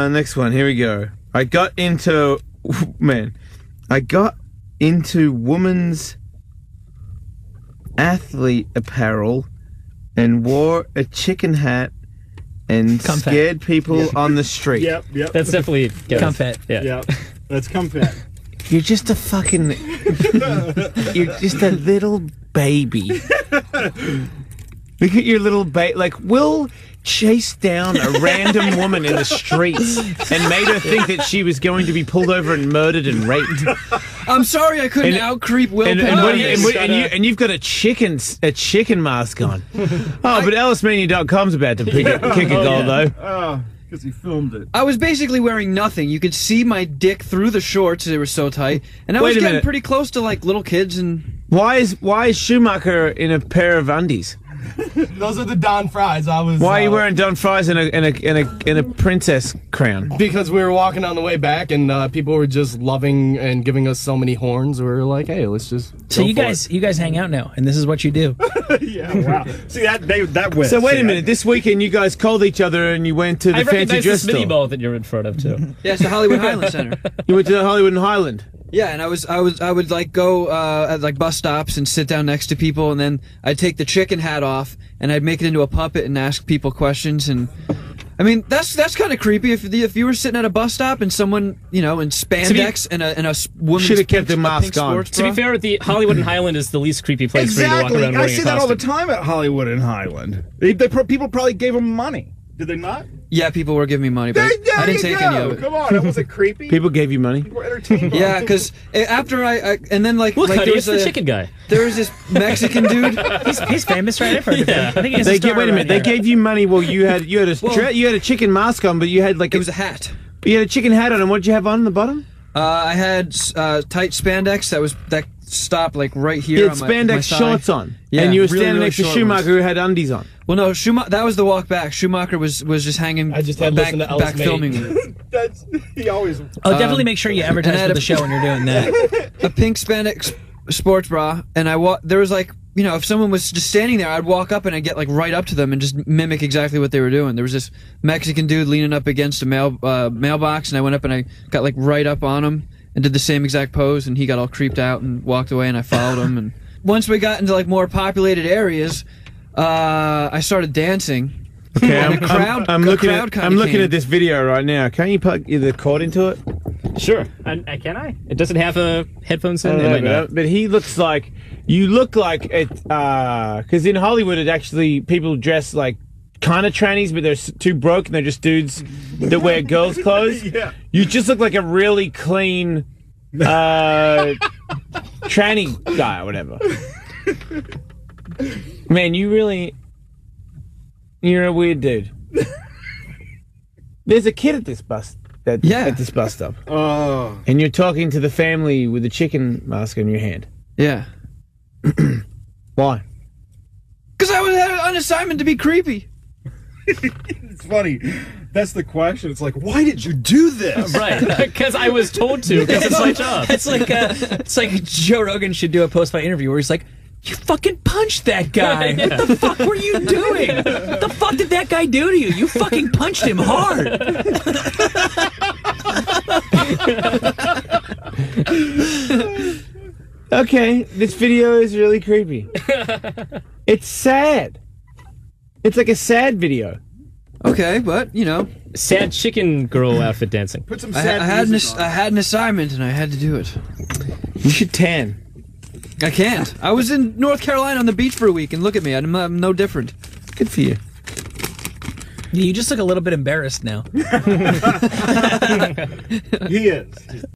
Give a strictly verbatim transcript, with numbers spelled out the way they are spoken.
Uh, next one. Here we go. I got into man. I got into women's athlete apparel and wore a chicken hat and Comfet. scared people Yep. on the street. Yep, yep. That's definitely Comfet. Yeah. Yep. That's comfet. You're just a fucking. You're just a little baby. Look at your little baby. Like, Will chased down a random woman in the streets and made her think that she was going to be pulled over and murdered and raped. I'm sorry I couldn't And- out-creep Will And, and, Penn. what do you, and, what- and, you, and you've got a chicken a chicken mask on. Oh, but Ellis Mania dot com's about to pick a, kick a Oh, goal, yeah. though. Oh, because he filmed it. I was basically wearing nothing. You could see my dick through the shorts. They were so tight. And I Wait was a getting minute. pretty close to, like, little kids and... Why is why is Schumacher in a pair of undies? Those are the Don Fries. I was. Why are you uh, wearing Don Fries in a in a in a in a princess crown? Because we were walking on the way back, and uh, people were just loving and giving us so many horns. We were like, "Hey, let's just." So go you for guys, it. you guys hang out now, and this is what you do. Yeah, wow. See, that they, that went. So wait See, a minute. This weekend you guys called each other and you went to the I fancy recognize dress this mini store. ball that you're in front of too. Yeah, it's the Hollywood Highland Center. You went to the Hollywood and Highland. Yeah, and I was, I was, I would like go uh, at like bus stops and sit down next to people, and then I'd take the chicken hat off and I'd make it into a puppet and ask people questions. And I mean, that's that's kind of creepy. If the, if you were sitting at a bus stop and someone, you know, in spandex and a and a s- woman's Should have kept pink- the a mask pink on. sports To be bra. fair, the Hollywood and Highland is the least creepy place for you to walk Exactly. around I wearing see a that all the costume. time at Hollywood and Highland. They, they pro- people probably gave them money. Did they not? Yeah, people were giving me money, but There, there I didn't you take go. any of it. Come on, that wasn't creepy. People gave you money. People were entertained. Yeah, because after I, I and then like Look, like honey, there it's was the a, chicken guy. there was this Mexican dude. He's, he's famous, right? I've heard of him. I think he has They a star get, wait a minute. around They here. gave you money. Well, you had you had a Well- dre- you had a chicken mask on, but you had like It a, was a hat. you had a chicken hat on. And what did you have on the bottom? Uh, I had uh, tight spandex that was that stopped like right here. You had on my, my spandex thigh. shorts on, Yeah, and you were really, standing really next to short Schumacher, ones. who had undies on. Well, no, Schumacher. That was the walk back. Schumacher was was just hanging. I just had back, listened to Ellis back Mate. filming me. That's he always. Oh, definitely Um, make sure you and I advertise had for a- the show when you're doing that. A pink spandex sports bra, and I wa- There was like, you know, if someone was just standing there, I'd walk up and I'd get like right up to them and just mimic exactly what they were doing. There was this Mexican dude leaning up against a mail uh, mailbox, and I went up and I got like right up on him and did the same exact pose, and he got all creeped out and walked away, and I followed him. And once we got into like more populated areas, uh, I started dancing. Okay, And I'm, the crowd- I'm, I'm the looking crowd at kinda I'm looking came. at this video right now. Can't you plug the cord into it? Sure. I, I, can I? It doesn't have a headphones in. I It don't might know, not. but, but he looks like you look like it because in Hollywood it actually people dress like kind of trannies, but they're s- too broke and they're just dudes that wear girls' clothes. Yeah. You just look like a really clean uh, tranny guy or whatever. Man, you really you're a weird dude. There's a kid at this bus. At, Yeah. at this bus stop. Oh. And you're talking to the family with a chicken mask on your hand. Yeah, Why? because I was on assignment to be creepy. It's funny. That's the question. It's like, why did you do this? Right, because I was told to. Because it's my job. It's like uh, it's like Joe Rogan should do a post-fight interview where he's like, "You fucking punched that guy. What the fuck were you doing? What the fuck did that guy do to you? You fucking punched him hard." Okay, this video is really creepy. It's sad. It's like a sad video. Okay, but you know, Sad chicken girl outfit dancing. Put some I, sad I had an music ass- on. I had an assignment and I had to do it. You should tan. I can't. I was in North Carolina on the beach for a week, and look at me. I'm, I'm no different. Good for you. You just look a little bit embarrassed now. He is.